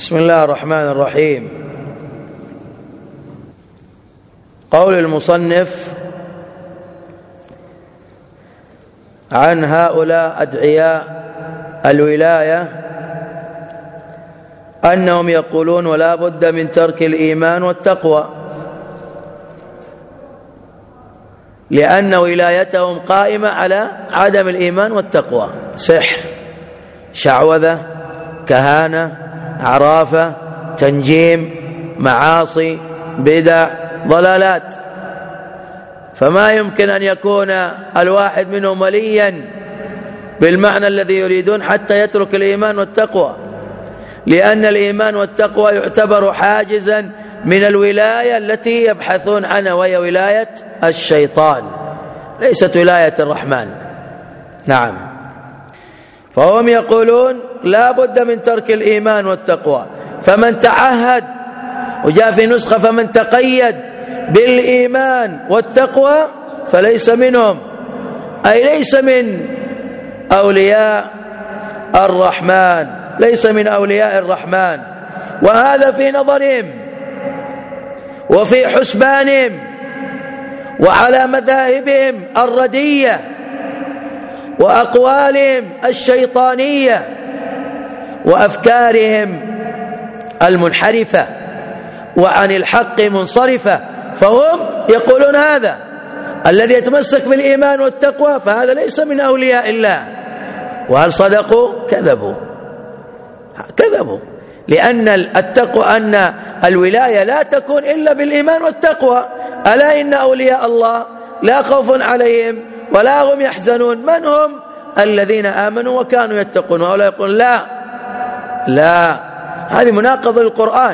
بسم الله الرحمن الرحيم. قول المصنف: عن هؤلاء أدعياء الولاية أنهم يقولون ولا بد من ترك الإيمان والتقوى، لأن ولايتهم قائمة على عدم الإيمان والتقوى، سحر، شعوذة، كهانة، عرافة، تنجيم، معاصي، بدع، ضلالات. فما يمكن أن يكون الواحد منهم وليا بالمعنى الذي يريدون حتى يترك الإيمان والتقوى، لأن الإيمان والتقوى يعتبر حاجزا من الولاية التي يبحثون عنها، وهي ولاية الشيطان، ليست ولاية الرحمن. نعم. فهم يقولون لا بد من ترك الإيمان والتقوى، فمن تعهد، وجاء في نسخة فمن تقيد بالإيمان والتقوى فليس منهم، أي ليس من أولياء الرحمن، ليس من أولياء الرحمن. وهذا في نظرهم وفي حسبانهم وعلى مذاهبهم الردية وأقوالهم الشيطانية وأفكارهم المنحرفة وعن الحق منصرفة. فهم يقولون هذا الذي يتمسك بالإيمان والتقوى فهذا ليس من أولياء الله. وهل صدقوا؟ كذبوا، لأن التقوى، أن الولاية لا تكون إلا بالإيمان والتقوى. ألا إن أولياء الله لا خوف عليهم ولا هم يحزنون. من هم؟ الذين آمنوا وكانوا يتقون. ولا يقول لا، هذه مناقضة للقرآن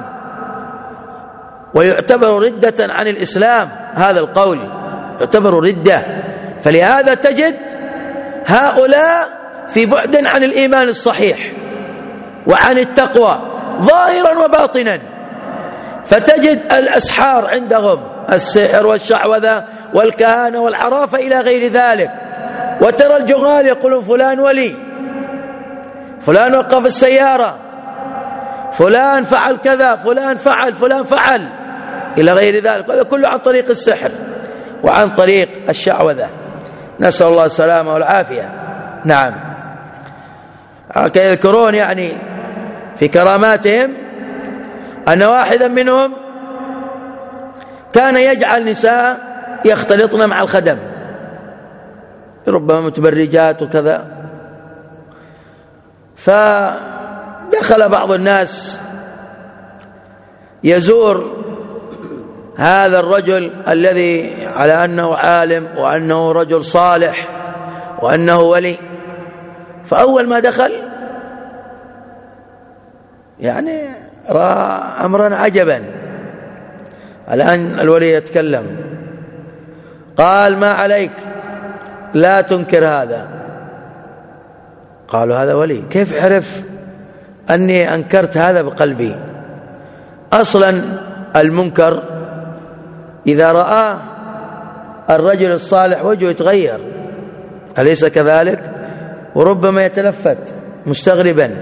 ويعتبر ردة عن الإسلام. هذا القول يعتبر ردة. فلهذا تجد هؤلاء في بعد عن الإيمان الصحيح وعن التقوى ظاهرا وباطنا. فتجد الأسحار عندهم السحر والشعوذة والكهانة والعرافة إلى غير ذلك. وترى الجهال يقولون فلان ولي، فلان وقف السيارة، فلان فعل كذا، فلان فعل إلى غير ذلك. هذا كله عن طريق السحر وعن طريق الشعوذة، نسأل الله السلامة والعافية. نعم. يذكرون يعني في كراماتهم أن واحدا منهم كان يجعل نساء يختلطن مع الخدم، ربما متبرجات وكذا. فدخل بعض الناس يزور هذا الرجل الذي على أنه عالم وأنه رجل صالح وأنه ولي. فأول ما دخل يعني رأى أمرا عجبا. الآن الولي يتكلم، قال: ما عليك، لا تنكر هذا. قالوا: هذا ولي، كيف عرف أني أنكرت هذا بقلبي؟ أصلا المنكر إذا رأى الرجل الصالح وجهه يتغير، أليس كذلك؟ وربما يتلفت مستغربا،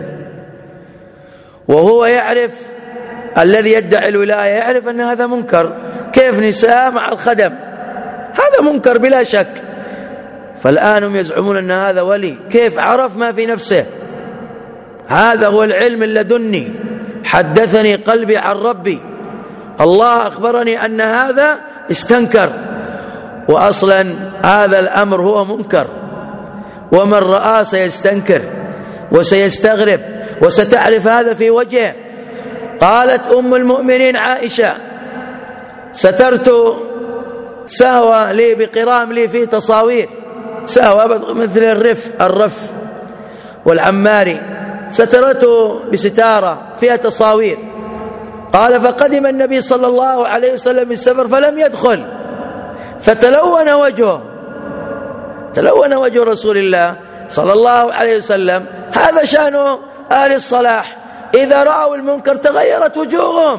وهو يعرف، الذي يدعي الولاية يعرف أن هذا منكر. كيف نساء مع الخدم؟ هذا منكر بلا شك. فالآن هم يزعمون أن هذا ولي. كيف عرف ما في نفسه؟ هذا هو العلم اللدني. حدثني قلبي عن ربي، الله أخبرني أن هذا استنكر. وأصلا هذا الأمر هو منكر، ومن رأى سيستنكر وسيستغرب وستعرف هذا في وجهه. قالت أم المؤمنين عائشة: سترت سهوة لي بقرام لي في تصاوير، سهوة مثل الرف والعماري، سترته بستارة فيها تصاوير. قال: فقدم النبي صلى الله عليه وسلم من السفر فلم يدخل، فتلون وجهه، تلون وجه رسول الله صلى الله عليه وسلم. هذا شأن أهل الصلاح، إذا رأوا المنكر تغيرت وجوههم.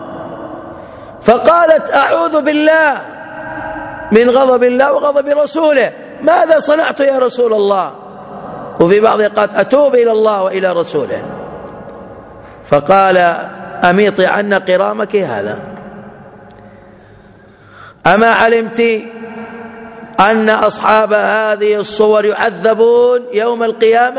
فقالت: أعوذ بالله من غضب الله وغضب رسوله، ماذا صنعت يا رسول الله؟ وفي بعض قالت: أتوب إلى الله وإلى رسوله. فقال أميطي عنا قرامك هذا. أما علمت أن أصحاب هذه الصور يعذبون يوم القيامة؟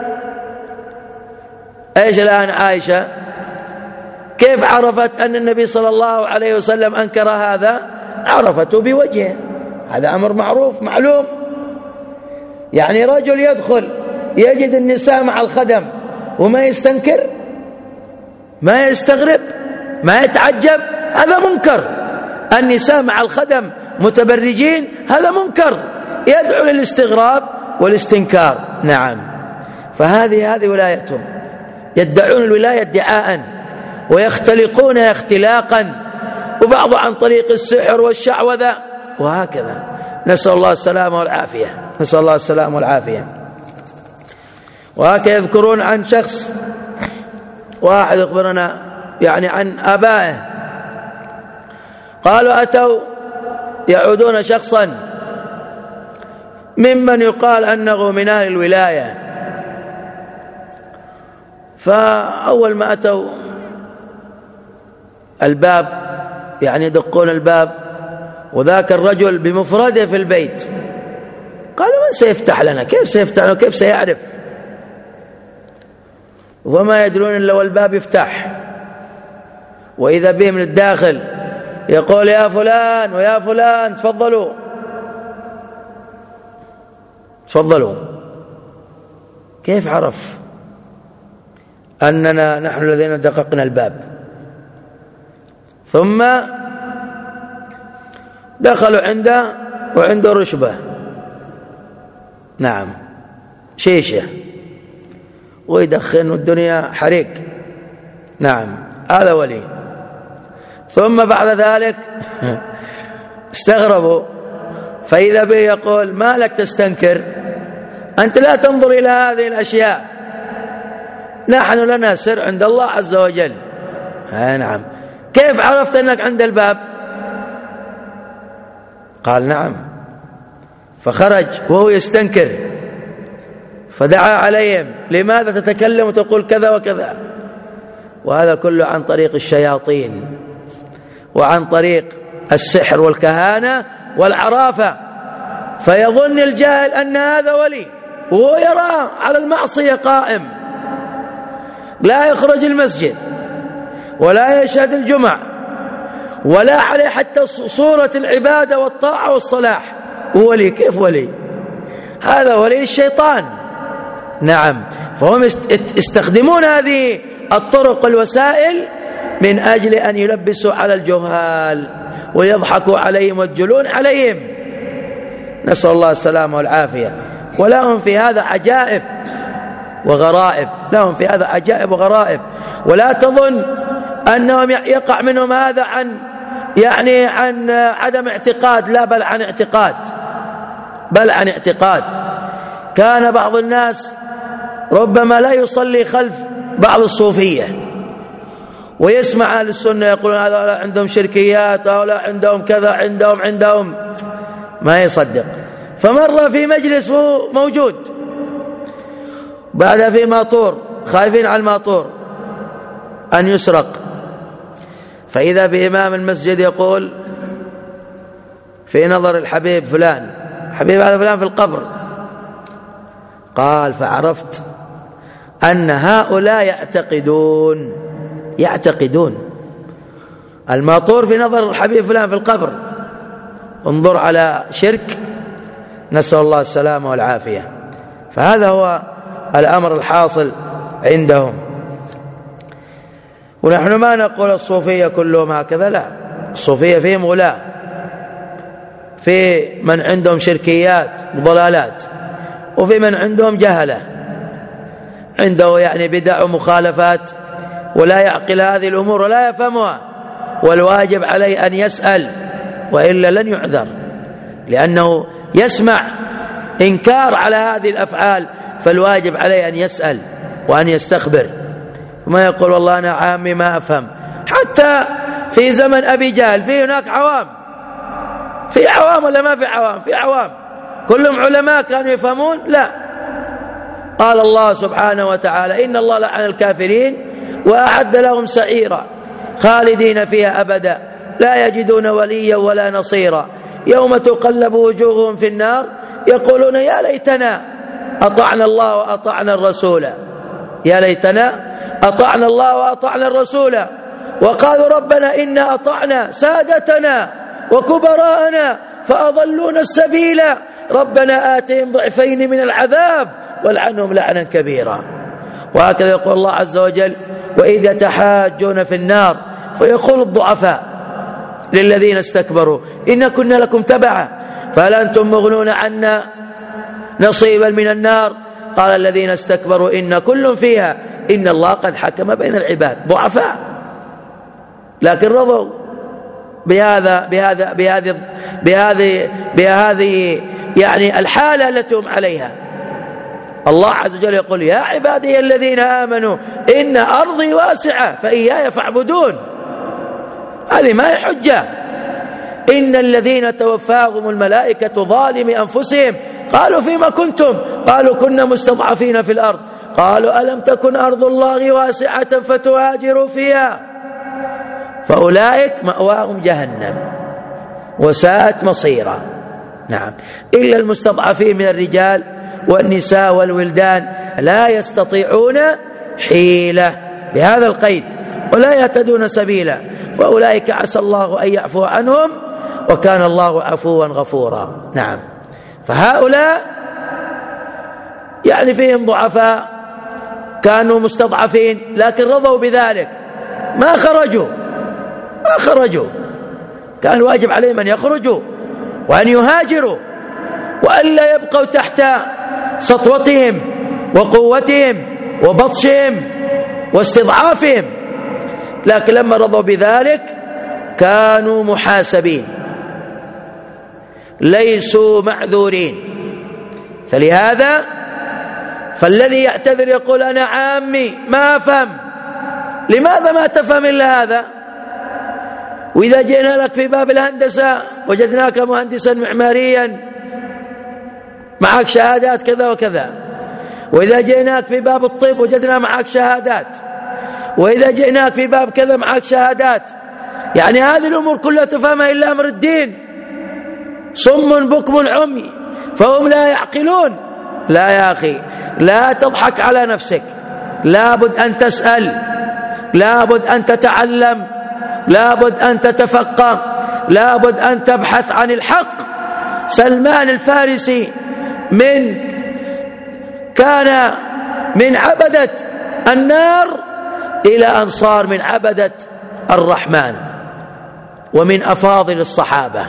إيش الآن عائشة كيف عرفت أن النبي صلى الله عليه وسلم أنكر هذا؟ عرفته بوجهه، هذا أمر معروف معلوم. يعني رجل يدخل يجد النساء مع الخدم وما يستنكر، ما يستغرب، ما يتعجب، هذا منكر. النساء مع الخدم متبرجين هذا منكر يدعو للاستغراب والاستنكار. نعم، فهذه ولايتهم، يدعون الولاية ادعاء ويختلقون اختلاقا، وبعض عن طريق السحر والشعوذة وهكذا. نسأل الله السلامة والعافية، نسأل الله السلامة والعافية. وهكذا يذكرون عن شخص واحد يخبرنا يعني عن آبائه، قالوا أتوا يعودون شخصا ممن يقال أنه من أهل الولاية، فأول ما أتوا الباب يعني يدقون الباب وذاك الرجل بمفرده في البيت، قالوا من سيفتح لنا؟ كيف سيفتح لنا؟ كيف سيعرف؟ وما يدرون إلا والباب يفتح، وإذا به من الداخل يقول يا فلان ويا فلان تفضلوا تفضلوا. كيف عرف أننا نحن الذين دققنا الباب؟ ثم دخلوا عنده وعنده رشبة، نعم شيشة، ويدخن الدنيا حريق، نعم هذا ولي. ثم بعد ذلك استغربوا، فإذا به يقول ما لك تستنكر؟ أنت لا تنظر إلى هذه الأشياء، نحن لنا سر عند الله عز وجل. نعم، كيف عرفت أنك عند الباب؟ قال نعم. فخرج وهو يستنكر، فدعا عليهم لماذا تتكلم وتقول كذا وكذا؟ وهذا كله عن طريق الشياطين وعن طريق السحر والكهانة والعرافة. فيظن الجاهل أن هذا ولي وهو يرى على المعصية قائم، لا يخرج المسجد ولا يشهد الجمع ولا عليه حتى صورة العبادة والطاعة والصلاح، ولي. كيف ولي؟ هذا ولي الشيطان. نعم، فهم يستخدمون هذه الطرق والوسائل من أجل أن يلبسوا على الجهال ويضحكوا عليهم ويجلون عليهم، نسأل الله السلامة والعافية. ولهم في هذا عجائب وغرائب، لهم في هذا عجائب وغرائب. ولا تظن أنهم يقع منهم هذا عن عدم اعتقاد، لا، بل عن اعتقاد، بل عن اعتقاد. كان بعض الناس ربما لا يصلي خلف بعض الصوفية ويسمع أهل السنة يقولون هذا عندهم شركيات، هؤلاء عندهم كذا، عندهم ما يصدق. فمر في مجلس موجود، بعد في ماطور، خايفين على الماطور أن يسرق، فإذا بإمام المسجد يقول في نظر الحبيب فلان، حبيب هذا فلان في القبر. قال فعرفت أن هؤلاء يعتقدون الماطور في نظر الحبيب فلان في القبر. انظر على شرك، نسأل الله السلامة والعافية. فهذا هو الأمر الحاصل عندهم. ونحن ما نقول الصوفية كلهم هكذا، لا، الصوفية فيهم غلاة، في من عندهم شركيات وضلالات، وفي من عندهم جهلة، عنده بدع ومخالفات ولا يعقل هذه الأمور ولا يفهمها، والواجب عليه أن يسأل، وإلا لن يعذر، لأنه يسمع إنكار على هذه الأفعال، فالواجب عليه أن يسأل وأن يستخبر، وما يقول والله أنا عامي ما أفهم. حتى في زمن أبي جهل في هناك عوام، في عوام ولا ما في عوام؟ في عوام، كلهم علماء كانوا يفهمون؟ لا. قال الله سبحانه وتعالى إن الله لعن الكافرين وأعد لهم سعيرا خالدين فيها أبدا لا يجدون وليا ولا نصيرا يوم تقلب وجوههم في النار يقولون يا ليتنا أطعنا الله وأطعنا الرسول يا ليتنا أطعنا الله وأطعنا الرسول وقالوا ربنا إنا أطعنا سادتنا وكبراءنا فأضلونا السبيل ربنا آتهم ضعفين من العذاب والعنهم لعنا كبيرا. وهكذا يقول الله عز وجل وإذ يتحاجون في النار فيقول الضعفاء للذين استكبروا إن كنا لكم تبعا فهل أنتم مغنون عنا نصيبا من النار قال الذين استكبروا إن كل فيها إن الله قد حكم بين العباد. ضعفاء لكن رضوا بهذه يعني الحالة التي هم عليها. الله عز وجل يقول يا عبادي الذين آمنوا إن أرضي واسعة فإياي فاعبدون. هذه ما هي حجة. إن الذين توفاهم الملائكة ظالمي أنفسهم قالوا فيما كنتم قالوا كنا مستضعفين في الأرض قالوا ألم تكن أرض الله واسعة فتهاجروا فيها فأولئك مأواهم جهنم وساءت مصيرا. نعم إلا المستضعفين من الرجال والنساء والولدان لا يستطيعون حيلة بهذا القيد ولا يهتدون سبيلا فأولئك عسى الله أن يعفو عنهم وكان الله عفوا غفورا. نعم فهؤلاء يعني فيهم ضعفاء كانوا مستضعفين لكن رضوا بذلك ما خرجوا كان الواجب عليهم أن يخرجوا وأن يهاجروا وألا يبقوا تحت سطوتهم وقوتهم وبطشهم واستضعافهم لكن لما رضوا بذلك كانوا محاسبين ليسوا معذورين. فلهذا فالذي يعتذر يقول أنا عامي ما أفهم. لماذا ما تفهم إلا هذا؟ وإذا جئنا لك في باب الهندسة وجدناك مهندسا معماريا معك شهادات كذا وكذا وإذا جئناك في باب الطب وجدنا معك شهادات وإذا جئناك في باب كذا معك شهادات. يعني هذه الأمور كلها تفهمها إلا أمر الدين. صم بكم عمي فهم لا يعقلون. لا يا أخي لا تضحك على نفسك لابد أن تسأل لابد أن تتعلم لابد أن تتفقه لابد أن تبحث عن الحق. سلمان الفارسي كان من عبدة النار إلى أن صار من عبدة الرحمن ومن أفاضل الصحابة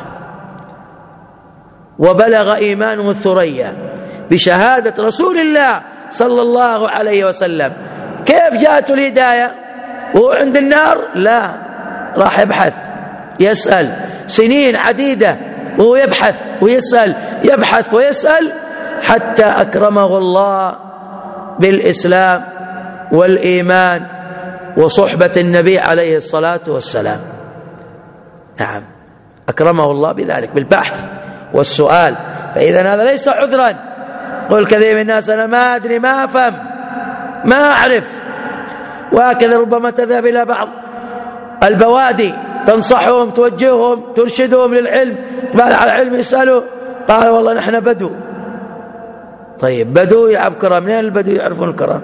وبلغ إيمانه الثريا بشهادة رسول الله صلى الله عليه وسلم. كيف جاءته الهداية وهو عند النار؟ لا راح يبحث يسأل سنين عديدة وهو يبحث ويسأل يبحث ويسأل حتى أكرمه الله بالإسلام والإيمان وصحبة النبي عليه الصلاة والسلام. نعم أكرمه الله بذلك بالبحث والسؤال. فإذا هذا ليس عذرا. قل كثير من الناس أنا ما أدري ما أفهم ما أعرف. وهكذا ربما تذهب إلى بعض البوادي تنصحهم توجههم ترشدهم للعلم تبال على العلم يسألوا قال والله نحن بدو. طيب بدو يلعب كرة منين البدو يعرفون الكرة؟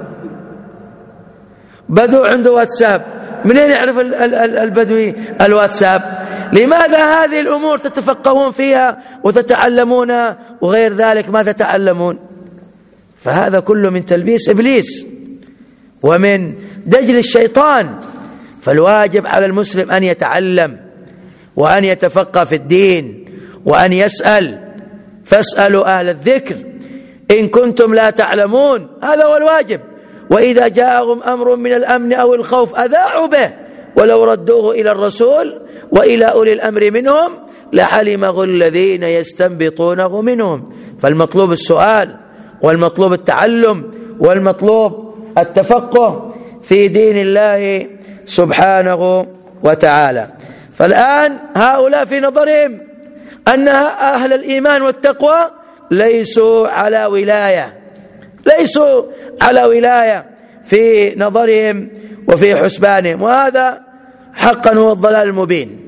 بدو عنده واتساب منين يعرف البدوي الواتساب؟ لماذا هذه الأمور تتفقهون فيها وتتعلمونها وغير ذلك ما تتعلمون؟ فهذا كله من تلبيس إبليس ومن دجل الشيطان. فالواجب على المسلم أن يتعلم وأن يتفقه في الدين وأن يسأل. فاسألوا أهل الذكر إن كنتم لا تعلمون. هذا هو الواجب. وإذا جاءهم أمر من الأمن أو الخوف أذاعوا به ولو ردوه إلى الرسول وإلى أولي الأمر منهم لعلمه الذين يستنبطونه منهم. فالمطلوب السؤال والمطلوب التعلم والمطلوب التفقه في دين الله سبحانه وتعالى. فالآن هؤلاء في نظرهم أن أهل الإيمان والتقوى ليسوا على ولاية في نظرهم وفي حسبانهم، وهذا حقا هو الضلال المبين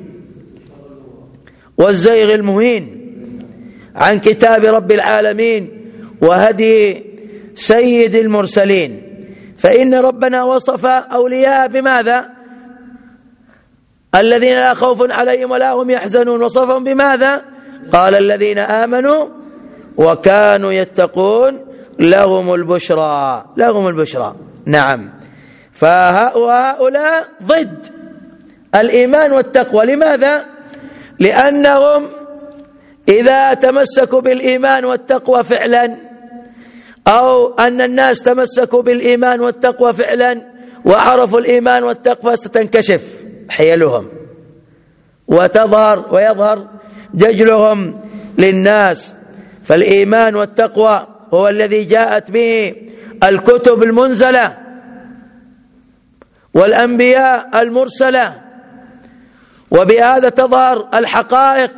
والزيغ المهين عن كتاب رب العالمين وهدي سيد المرسلين. فإن ربنا وصف أولياء بماذا؟ الذين لا خوف عليهم ولا هم يحزنون، وصفهم بماذا؟ قال الذين آمنوا وكانوا يتقون لهم البشرى، لهم البشرى. نعم، فهؤلاء ضد الإيمان والتقوى. لماذا؟ لأنهم إذا تمسكوا بالإيمان والتقوى فعلا، أو أن الناس تمسكوا بالإيمان والتقوى فعلا وعرفوا الإيمان والتقوى، ستنكشف حيلهم ويظهر ججلهم للناس. فالإيمان والتقوى هو الذي جاءت به الكتب المنزلة والأنبياء المرسلة، وبهذا تظهر الحقائق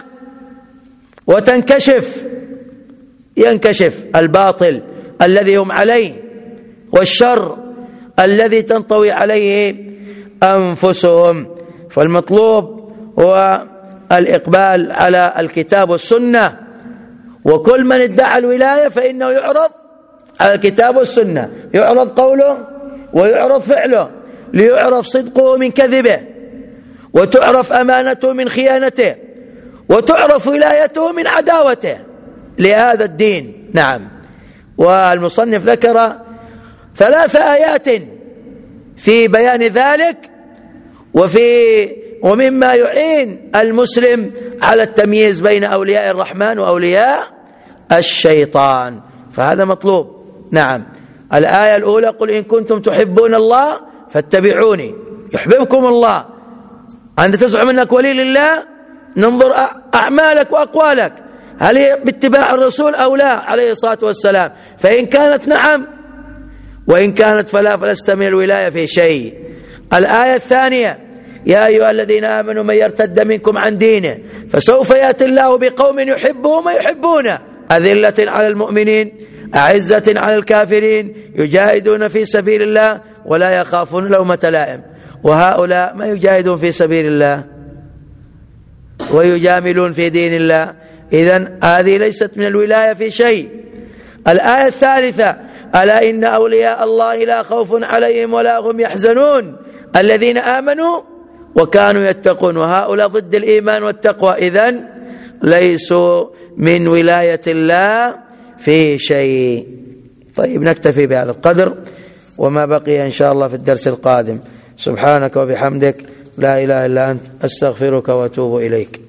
ينكشف الباطل الذي هم عليه والشر الذي تنطوي عليه أنفسهم. فالمطلوب هو الإقبال على الكتاب والسنة، وكل من ادعى الولاية فإنه يعرض على الكتاب والسنة، يعرض قوله ويعرض فعله، ليعرف صدقه من كذبه، وتعرف أمانته من خيانته، وتعرف ولايته من عداوته لهذا الدين. نعم. والمصنف ذكر 3 آيات في بيان ذلك، ومما يعين المسلم على التمييز بين أولياء الرحمن وأولياء الشيطان، فهذا مطلوب. نعم. الآية الأولى: قل إن كنتم تحبون الله فاتبعوني يحببكم الله. أنت تزعم أنك ولي لله، ننظر أعمالك وأقوالك، هل هي باتباع الرسول أو لا عليه الصلاة والسلام؟ فإن كانت نعم، وإن كانت فلا، فلست من الولاية في شيء. الآية الثانية: يا أيها الذين آمنوا من يرتد منكم عن دينه فسوف يأتي الله بقوم يحبهم ويحبونه، أذلة على المؤمنين أعزة على الكافرين يجاهدون في سبيل الله ولا يخافون لومة لائم. وهؤلاء ما يجاهدون في سبيل الله ويجاملون في دين الله، إذن هذه ليست من الولاية في شيء. الآية الثالثة: ألا إن أولياء الله لا خوف عليهم ولا هم يحزنون الذين آمنوا وكانوا يتقون. وهؤلاء ضد الإيمان والتقوى، إذن ليسوا من ولاية الله في شيء. طيب، نكتفي بهذا القدر، وما بقي إن شاء الله في الدرس القادم. سبحانك وبحمدك، لا إله إلا أنت، أستغفرك وأتوب إليك.